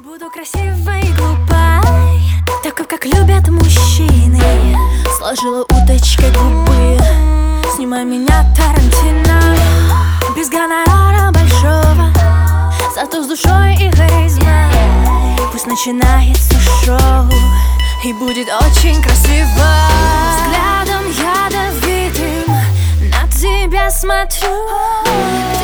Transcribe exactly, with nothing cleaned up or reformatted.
Буду красивой и глупой, такой, как любят мужчины. Сложила уточкой губы, снимай меня, Тарантино. Без гонорара большого, зато с душой и харизмой. Пусть начинается шоу, и будет очень красиво. Взглядом ядовитым на тебя смотрю.